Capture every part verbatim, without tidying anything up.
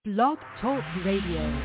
Blog Talk Radio.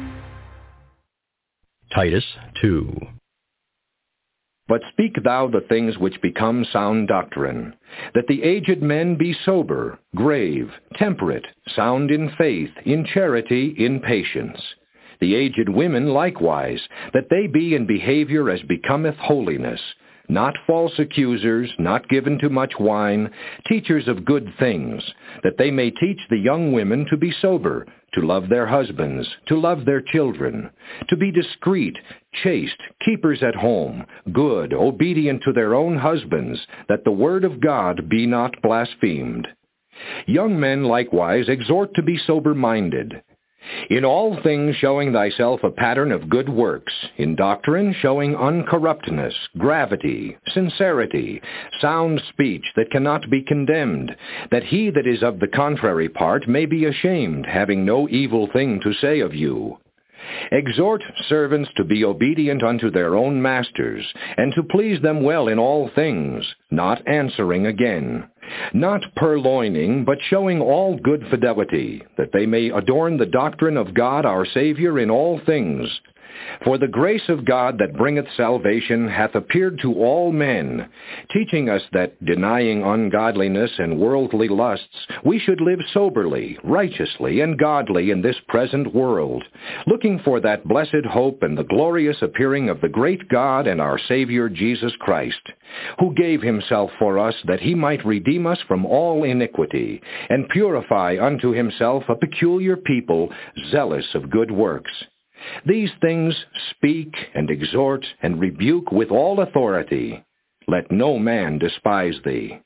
Titus two. But speak thou the things which become sound doctrine, that the aged men be sober, grave, temperate, sound in faith, in charity, in patience. The aged women likewise, that they be in behavior as becometh holiness, not false accusers, not given to much wine, teachers of good things, that they may teach the young women to be sober, to love their husbands, to love their children, to be discreet, chaste, keepers at home, good, obedient to their own husbands, that the word of God be not blasphemed. Young men likewise exhort to be sober-minded. In all things showing thyself a pattern of good works, in doctrine showing uncorruptness, gravity, sincerity, sound speech that cannot be condemned, that he that is of the contrary part may be ashamed, having no evil thing to say of you. Exhort servants to be obedient unto their own masters, and to please them well in all things, not answering again, not purloining, but showing all good fidelity, that they may adorn the doctrine of God our Savior in all things. For the grace of God that bringeth salvation hath appeared to all men, teaching us that, denying ungodliness and worldly lusts, we should live soberly, righteously, and godly in this present world, looking for that blessed hope and the glorious appearing of the great God and our Savior Jesus Christ, who gave himself for us that he might redeem us from all iniquity, and purify unto himself a peculiar people, zealous of good works. These things speak and exhort and rebuke with all authority. Let no man despise thee.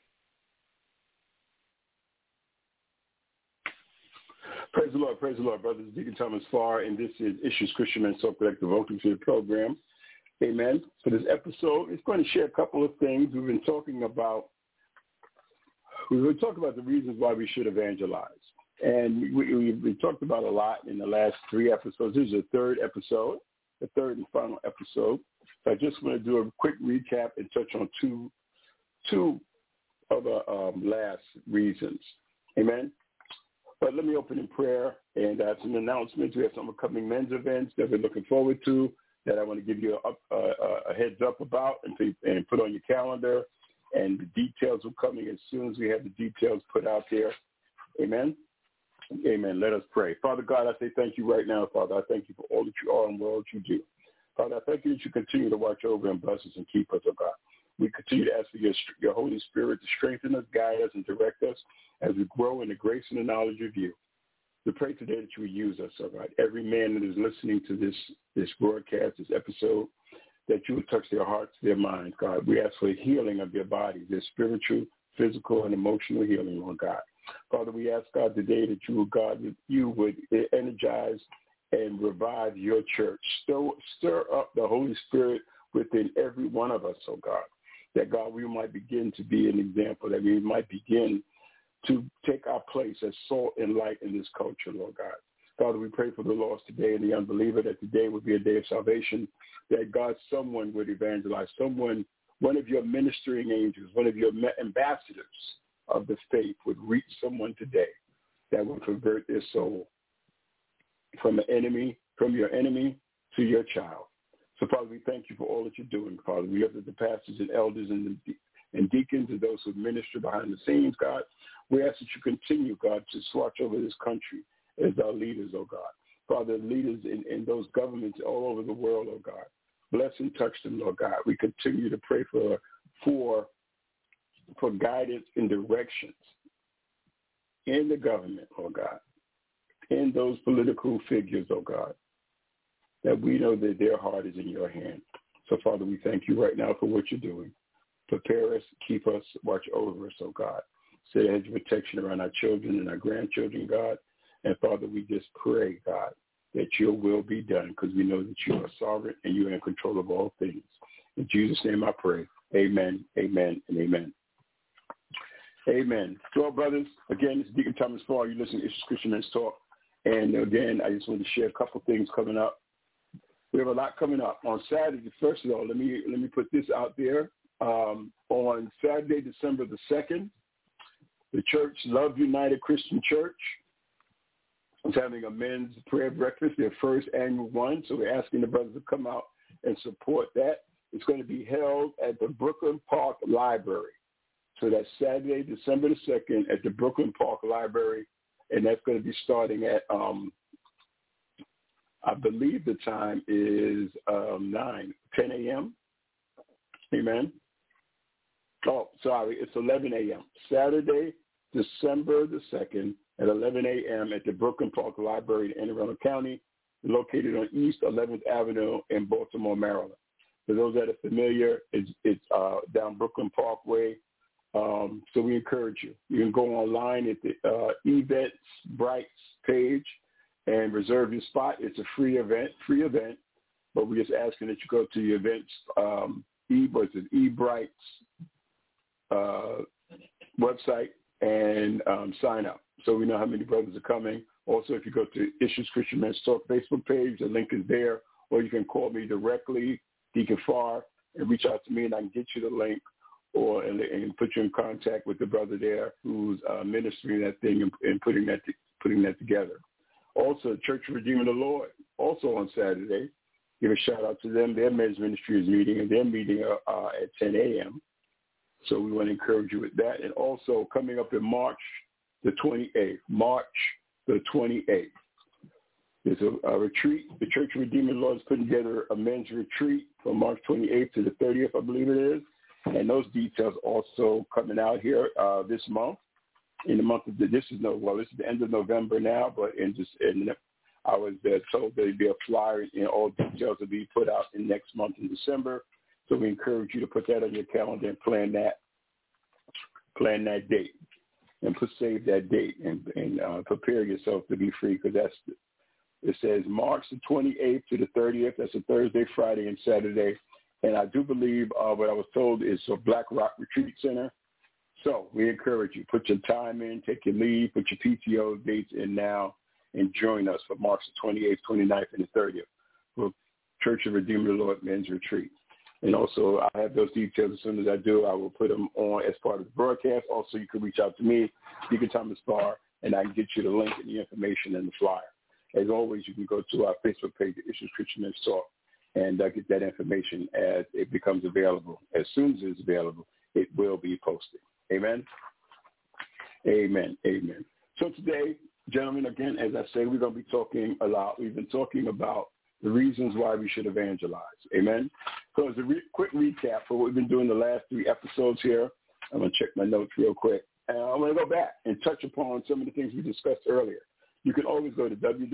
Praise the Lord, praise the Lord, brothers. Deacon Thomas Farr, and this is Issues Christian Men Self Collective Voting for the program. Amen. For this episode, it's going to share a couple of things. We've been talking about, we've been talking about the reasons why we should evangelize. And we, we, we talked about a lot in the last three episodes. This is the third episode, the third and final episode. So I just want to do a quick recap and touch on two two of the um, last reasons. Amen. But let me open in prayer, and uh, some announcements. We have some upcoming men's events that we're looking forward to that I want to give you a, a, a heads up about and, to, and put on your calendar. And the details are coming as soon as we have the details put out there. Amen. Amen. Let us pray. Father God, I say thank you right now, Father. I thank you for all that you are and all that you do. Father, I thank you that you continue to watch over and bless us and keep us, oh God. We continue to ask for your, your Holy Spirit to strengthen us, guide us, and direct us as we grow in the grace and the knowledge of you. We pray today that you will use us, oh God. Every man that is listening to this, this broadcast, this episode, that you would touch their hearts, their minds, God. We ask for healing of their bodies, their spiritual, physical, and emotional healing, Lord God. Father, we ask, God, today that you, God, that you would energize and revive your church. Stir, stir up the Holy Spirit within every one of us, oh God, that, God, we might begin to be an example, that we might begin to take our place as salt and light in this culture, Lord God. Father, we pray for the lost today and the unbeliever, that today would be a day of salvation, that, God, someone would evangelize, someone, one of your ministering angels, one of your ambassadors of the faith would reach someone today that would convert their soul from an enemy, from your enemy to your child. So, Father, we thank you for all that you're doing, Father. We lift up the pastors and elders and, the, and deacons and those who minister behind the scenes, God. We ask that you continue, God, to watch over this country as our leaders, oh God. Father, leaders in, in those governments all over the world, oh God. Bless and touch them, Lord God. We continue to pray for for for guidance and directions in the government, oh God, in those political figures, oh God, that we know that their heart is in your hand. So, Father, we thank you right now for what you're doing. Prepare us, keep us, watch over us, oh God. Set a hedge of protection around our children and our grandchildren, God. And, Father, we just pray, God, that your will be done, because we know that you are sovereign and you are in control of all things. In Jesus' name I pray. Amen, amen, and amen. Amen. So, brothers, again, this is Deacon Thomas Farr. You listen to Issues Christian Men's Talk. And, again, I just want to share a couple things coming up. We have a lot coming up. On Saturday, first of all, let me let me put this out there. Um, on Saturday, December the second, the church, Love United Christian Church, is having a men's prayer breakfast, their first annual one. So we're asking the brothers to come out and support that. It's going to be held at the Brooklyn Park Library. So that's Saturday, December the second at the Brooklyn Park Library. And that's going to be starting at, um, I believe the time is um, nine, ten a.m. Amen. Oh, sorry, it's eleven a.m. Saturday, December the second at eleven a.m. at the Brooklyn Park Library in Anne Arundel County, located on East eleventh Avenue in Baltimore, Maryland. For those that are familiar, it's, it's uh, down Brooklyn Parkway. Um, so we encourage you. You can go online at the uh, Eventbrite page and reserve your spot. It's a free event, free event, but we're just asking that you go to the events, um, e, what's it, Eventbrite's uh, website and um, sign up so we know how many brothers are coming. Also, if you go to Issues Christian Men's Talk Facebook page, the link is there, or you can call me directly, Deacon Farr, and reach out to me, and I can get you the link or and, and put you in contact with the brother there who's uh, ministering that thing and, and putting that putting that together. Also, Church of Redeemer the Lord, also on Saturday. Give a shout out to them. Their men's ministry is meeting, and they're meeting uh, uh, at ten a.m. So we want to encourage you with that. And also coming up in March the twenty-eighth, March the twenty-eighth, there's a, a retreat. The Church of Redeemer the Lord is putting together a men's retreat from March twenty-eighth to the thirtieth, I believe it is. And those details also coming out here uh, this month. In the month of the, this is no well, this is the end of November now, but in just in I was uh, told there'd be a flyer and all details will be put out in next month in December. So we encourage you to put that on your calendar and plan that, plan that date, and put save that date and, and uh, prepare yourself to be free because that's it says March the twenty-eighth to the thirtieth. That's a Thursday, Friday, and Saturday. And I do believe uh, what I was told is a Black Rock Retreat Center. So we encourage you, put your time in, take your leave, put your P T O dates in now, and join us for March the twenty-eighth, twenty-ninth, and the thirtieth for Church of Redeemer the Lord Men's Retreat. And also, I have those details. As soon as I do, I will put them on as part of the broadcast. Also, you can reach out to me, Deacon Thomas Barr, and I can get you the link and the information and the flyer. As always, you can go to our Facebook page, Issues Christian Men's Talk, and uh, get that information as it becomes available. As soon as it's available, it will be posted. Amen? Amen. Amen. So today, gentlemen, again, as I said, we're going to be talking a lot. We've been talking about the reasons why we should evangelize. Amen? So as a re- quick recap for what we've been doing the last three episodes here, I'm going to check my notes real quick. And I'm going to go back and touch upon some of the things we discussed earlier. You can always go to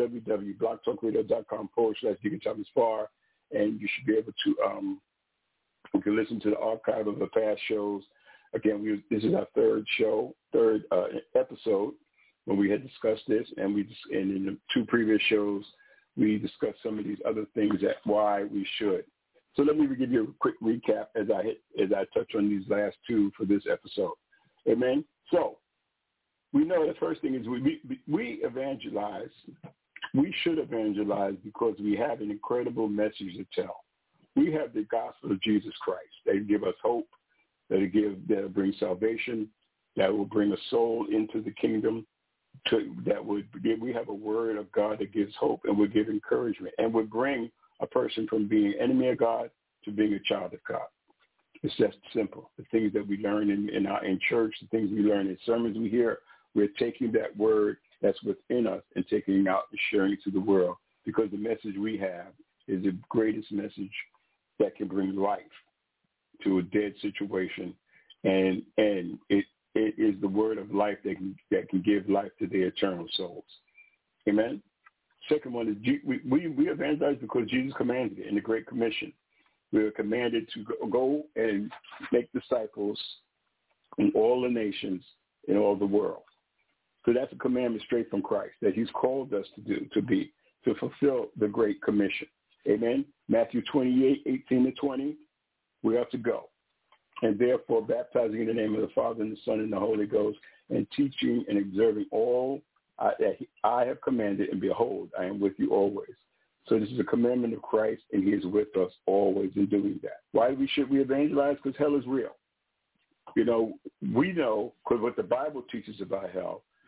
www.blogtalkradio.com forward slash Deacon Thomas Farr, and you should be able to um, you can listen to the archive of the past shows. Again, we, this is our third show, third uh, episode when we had discussed this, and we just, and in the two previous shows, we discussed some of these other things that why we should. So let me give you a quick recap as I hit, as I touch on these last two for this episode. Amen. So we know the first thing is we we, we evangelize. We should evangelize because we have an incredible message to tell. We have the gospel of Jesus Christ. They give us hope. That will give that will bring salvation. That will bring a soul into the kingdom. To, that would give, we have a word of God that gives hope and would give encouragement and would bring a person from being an enemy of God to being a child of God. It's just simple. The things that we learn in, in, our, in church, the things we learn in sermons we hear, we're taking that word that's within us and taking it out and sharing it to the world because the message we have is the greatest message that can bring life to a dead situation, and and it it is the word of life that can that can give life to their eternal souls. Amen. Second one is we we, we evangelize because Jesus commanded it in the Great Commission. We are commanded to go and make disciples in all the nations in all the world. So that's a commandment straight from Christ that He's called us to do to be to fulfill the Great Commission. Amen. Matthew twenty-eight, eighteen to twenty. We have to go, and therefore baptizing in the name of the Father and the Son and the Holy Ghost, and teaching and observing all uh, that I have commanded, and behold, I am with you always. So this is a commandment of Christ, and He is with us always in doing that. Why we should we evangelize? Because hell is real. You know, we know, because what the Bible teaches about hell,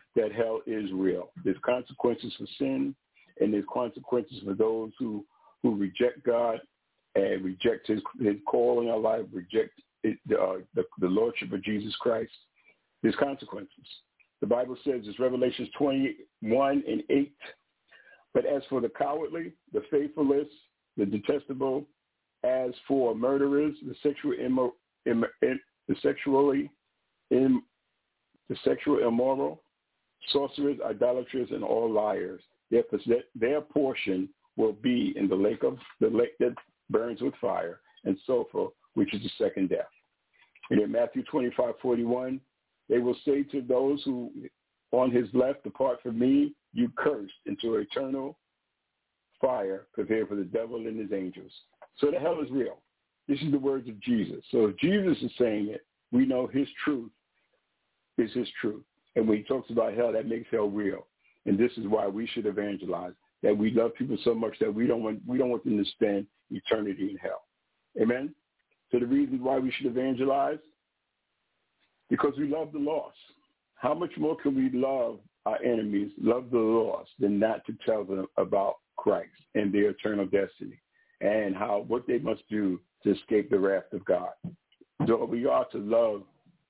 that hell is real. There's consequences for sin, and there's consequences for those who, who reject God and reject his, his call in our life, reject it, uh, the, the Lordship of Jesus Christ. There's consequences. The Bible says, it's Revelations twenty-one and eight. But as for the cowardly, the faithless, the detestable, as for murderers, the sexual immo- Im- im- the sexually im- the sexual immoral, sorcerers, idolaters, and all liars, their, their portion will be in the lake of the lake that burns with fire and sulfur, which is the second death. And in Matthew twenty-five forty-one, they will say to those who on his left, depart from me, you cursed, into eternal fire prepared for the devil and his angels. So the hell is real. This is the words of Jesus. So if Jesus is saying it, we know his truth is his truth. And when he talks about hell, that makes hell real. And this is why we should evangelize, that we love people so much that we don't want we don't want them to spend eternity in hell. Amen? So the reasons why we should evangelize, because we love the lost. How much more can we love our enemies, love the lost, than not to tell them about Christ and their eternal destiny and how what they must do to escape the wrath of God? So we ought to love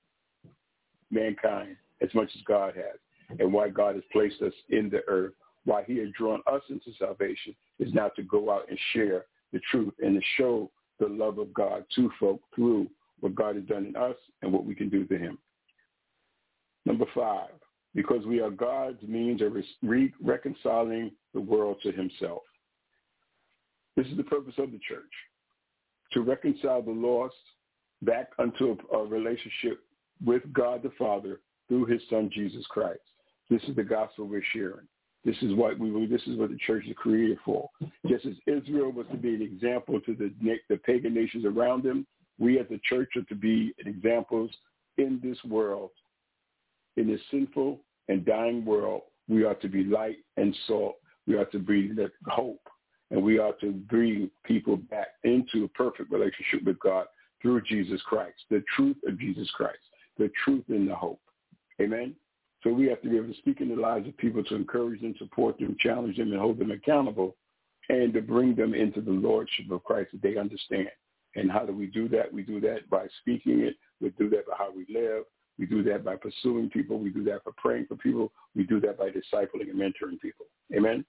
mankind as much as God has, and why God has placed us in the earth, why he has drawn us into salvation, is now to go out and share the truth and to show the love of God to folk through what God has done in us and what we can do to him. Number five, because we are God's means of re- reconciling the world to himself. This is the purpose of the church, to reconcile the lost back unto a, a relationship with God the Father through his Son, Jesus Christ. This is the gospel we're sharing. This is what we. This is what the church is created for. Just as Israel was to be an example to the, the pagan nations around them, we as a church are to be examples in this world. In this sinful and dying world, we are to be light and salt. We are to bring the hope, and we are to bring people back into a perfect relationship with God through Jesus Christ, the truth of Jesus Christ, the truth and the hope. Amen? So we have to be able to speak in the lives of people to encourage them, support them, challenge them, and hold them accountable, and to bring them into the Lordship of Christ that they understand. And how do we do that? We do that by speaking it. We do that by how we live. We do that by pursuing people. We do that for praying for people. We do that by discipling and mentoring people. Amen?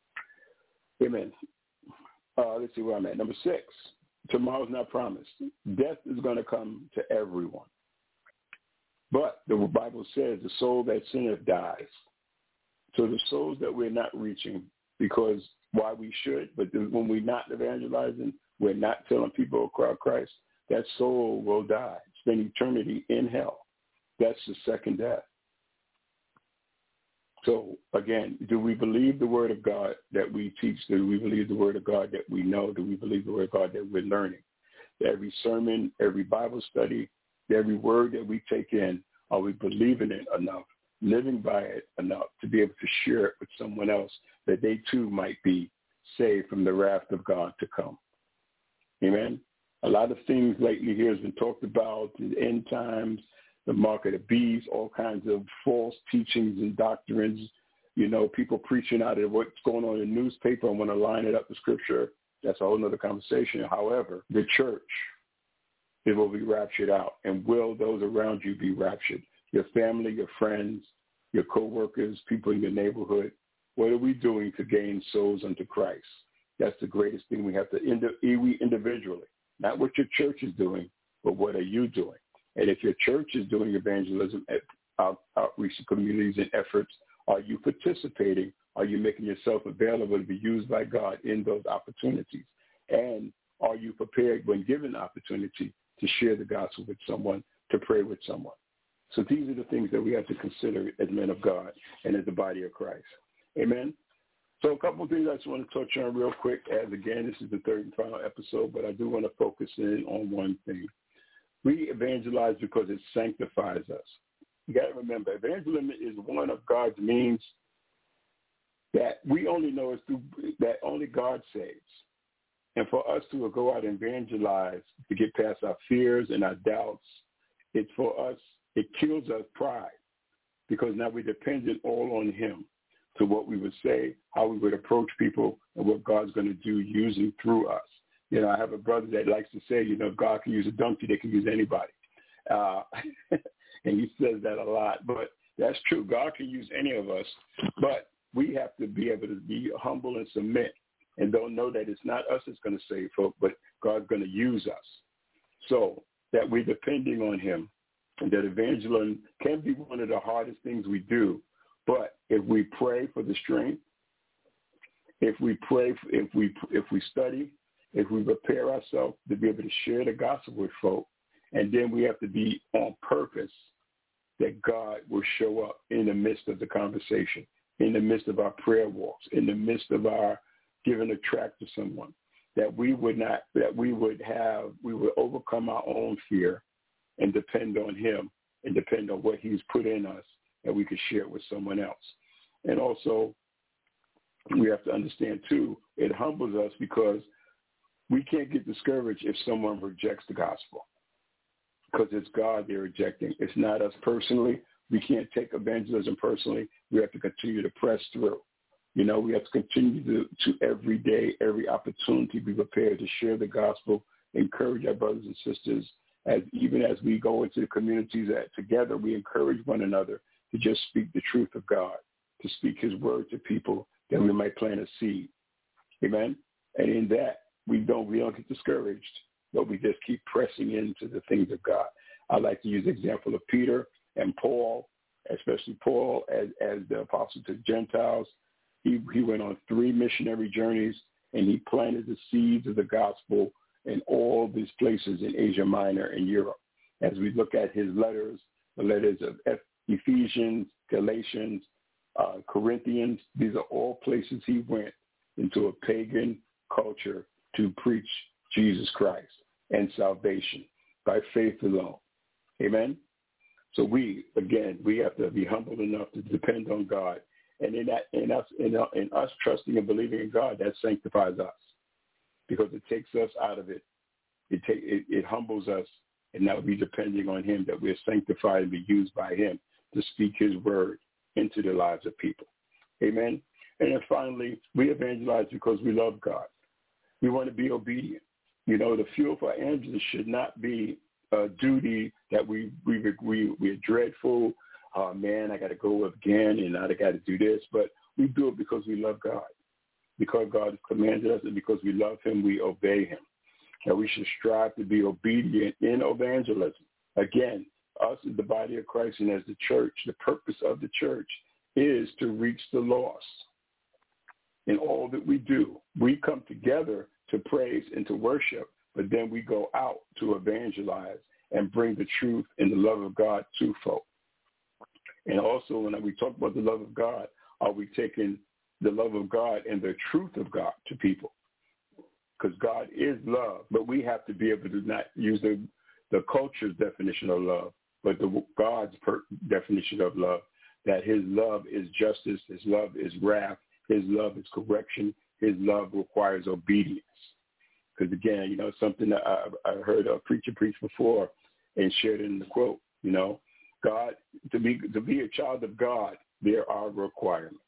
Amen. Uh, let's see where I'm at. Number six, tomorrow's not promised. Death is going to come to everyone. But the Bible says the soul that sinneth dies. So the souls that we're not reaching, because why we should, but when we're not evangelizing, we're not telling people about Christ, that soul will die, spend eternity in hell. That's the second death. So, again, do we believe the word of God that we teach? Do we believe the word of God that we know? Do we believe the word of God that we're learning? Every sermon, every Bible study, every word that we take in, are we believing it enough, living by it enough to be able to share it with someone else that they too might be saved from the wrath of God to come? Amen? A lot of things lately here has been talked about, the end times, the mark of the beast, all kinds of false teachings and doctrines. You know, people preaching out of what's going on in the newspaper and want to line it up with Scripture. That's a whole other conversation. However, the church, it will be raptured out. And will those around you be raptured? Your family, your friends, your co-workers, people in your neighborhood. What are we doing to gain souls unto Christ? That's the greatest thing we have to, we individually, not what your church is doing, but what are you doing? And if your church is doing evangelism at out, outreach to communities and efforts, are you participating? Are you making yourself available to be used by God in those opportunities? And are you prepared when given opportunity to share the gospel with someone, to pray with someone? So these are the things that we have to consider as men of God and as the body of Christ. Amen? So a couple of things I just want to touch on real quick. As again, this is the third and final episode, but I do want to focus in on one thing. We evangelize because it sanctifies us. You got to remember, evangelism is one of God's means that we only know is through, that only God saves. And for us to go out and evangelize, to get past our fears and our doubts, it's for us, it kills us pride. because now we're dependent all on him to what we would say, how we would approach people, and what God's going to do using through us. You know, I have a brother that likes to say, you know, if God can use a donkey, they can use anybody. Uh, and he says that a lot, but that's true. God can use any of us, but we have to be able to be humble and submit and don't know that it's not us that's going to save folk, but God's going to use us. So that we're depending on him, and that evangelism can be one of the hardest things we do. But if we pray for the strength, if we pray, if we if we study, if we prepare ourselves to be able to share the gospel with folk, and then we have to be on purpose that God will show up in the midst of the conversation, in the midst of our prayer walks, in the midst of our giving a tract to someone, that we would not, that we would have, we would overcome our own fear and depend on him and depend on what he's put in us, that we could share it with someone else. And also, we have to understand, too, it humbles us because we can't get discouraged if someone rejects the gospel, because it's God they're rejecting. It's not us personally. We can't take evangelism personally. We have to continue to press through. You know, we have to continue to, to every day, every opportunity, be prepared to share the gospel, encourage our brothers and sisters, as even as we go into the communities that together we encourage one another to just speak the truth of God, to speak his word to people, that we might plant a seed. Amen? And in that, we don't, we don't get discouraged, but we just keep pressing into the things of God. I like to use the example of Peter and Paul, especially Paul as, as the apostle to the Gentiles. He, he went on three missionary journeys, and he planted the seeds of the gospel in all these places in Asia Minor and Europe. As we look at his letters, the letters of Ephesians, Galatians, uh, Corinthians, these are all places he went into a pagan culture to preach Jesus Christ and salvation by faith alone. Amen? So we, again, we have to be humble enough to depend on God. And in that, in us, in, uh, in us trusting and believing in God, that sanctifies us, because it takes us out of it. It, take, it, it humbles us, and now we're depending on him, that we're sanctified and be used by him to speak his word into the lives of people. Amen? And then finally, we evangelize because we love God. We want to be obedient. You know, the fuel for evangelism should not be a duty that we, we, we, we're dreadful. Oh, man, I got to go again, and I got to do this. But we do it because we love God, because God has commanded us, and because we love him, we obey him. That we should strive to be obedient in evangelism. Again, us as the body of Christ and as the church, the purpose of the church is to reach the lost. In all that we do, we come together to praise and to worship, but then we go out to evangelize and bring the truth and the love of God to folk. And also, when we talk about the love of God, are we taking the love of God and the truth of God to people? Because God is love, but we have to be able to not use the, the culture's definition of love, but the God's per- definition of love, that his love is justice, his love is wrath, his love is correction, his love requires obedience. Because again, you know, something that I, I heard a preacher preach before and shared in the quote, you know, God, to be to be a child of God, there are requirements.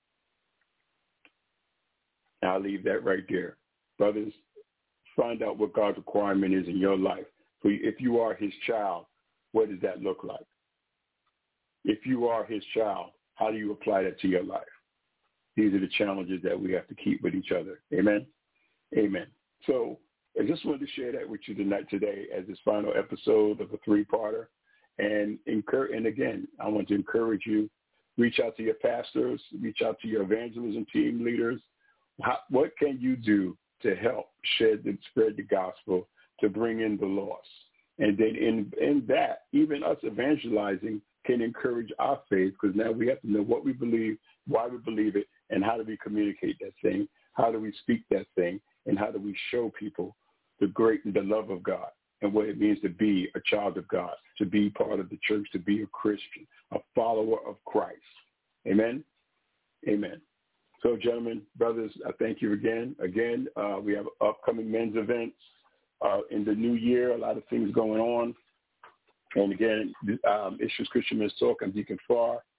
I'll leave that right there. Brothers, find out what God's requirement is in your life. So if you are his child, what does that look like? If you are his child, how do you apply that to your life? These are the challenges that we have to keep with each other. Amen? Amen. So I just wanted to share that with you tonight, today, as this final episode of a three-parter. And, encourage, and again, I want to encourage you, reach out to your pastors, reach out to your evangelism team leaders. How, what can you do to help shed and spread the gospel, to bring in the lost? And then in, in that, even us evangelizing can encourage our faith, because now we have to know what we believe, why we believe it, and how do we communicate that thing, how do we speak that thing, and how do we show people the great the love of God and what it means to be a child of God, to be part of the church, to be a Christian, a follower of Christ. Amen? Amen. So, gentlemen, brothers, I thank you again. Again, uh, we have upcoming men's events uh, in the new year, a lot of things going on. And again, um, Issues Christian Men's Talk, I'm Deacon Farr.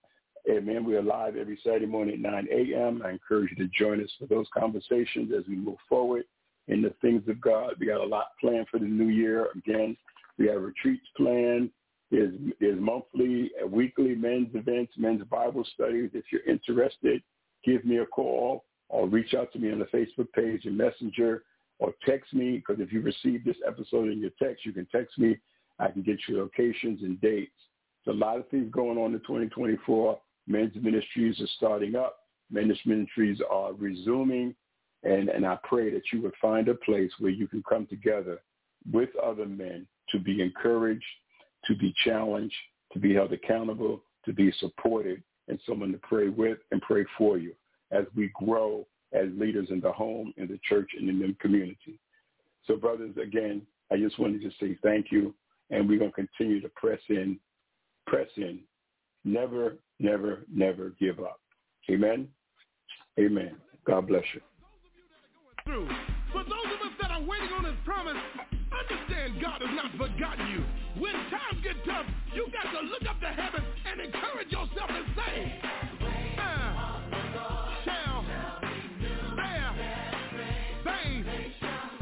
Amen. We are live every Saturday morning at nine a.m. I encourage you to join us for those conversations as we move forward in the things of God. We got a lot planned for the new year. Again, we have retreats planned. There's, there's monthly, uh, weekly men's events, men's Bible studies. If you're interested, give me a call or reach out to me on the Facebook page and Messenger or text me, because if you receive this episode in your text, you can text me. I can get you locations and dates. There's a lot of things going on in twenty twenty-four. Men's ministries are starting up. Men's ministries are resuming. And, and I pray that you would find a place where you can come together with other men to be encouraged, to be challenged, to be held accountable, to be supported, and someone to pray with and pray for you as we grow as leaders in the home, in the church, and in the community. So, brothers, again, I just wanted to say thank you, and we're going to continue to press in, press in. Never, never, never give up. Amen? Amen. God bless you. Through. For those of us that are waiting on his promise, understand God has not forgotten you. When times get tough, you got to look up to heaven and encourage yourself and say, I shall bear things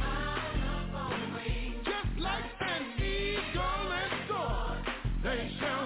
just like an eagle and soar. They shall